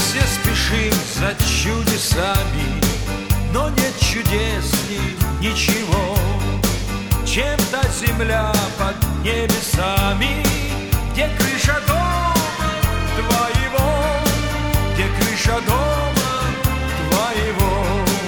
все спешим за чудесами, но нет чудесней ничего, чем та земля под небесами, где крыша дома твоего, где крыша дома твоего.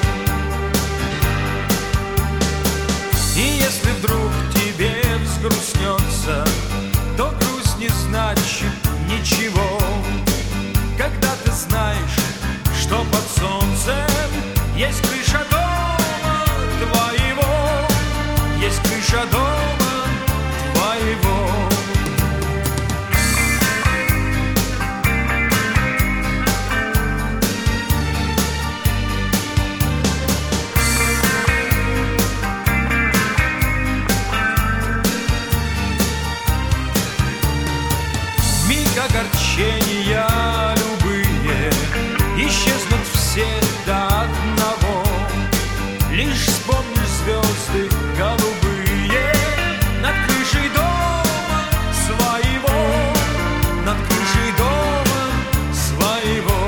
И если вдруг тебе взгрустнется, то грусть не значит ничего, когда ты знаешь, что под солнцем есть крыша дома твоего, есть крыша дома твоего. Миг огорчения любые исчезнут все до одного. Лишь вспомнишь звезды голубые над крышей дома своего, над крышей дома своего.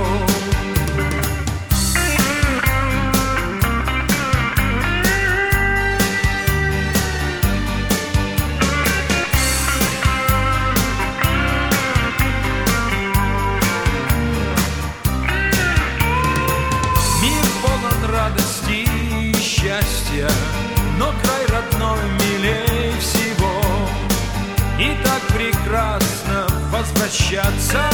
Радости и счастья, но край родной милей всего. И так прекрасно возвращаться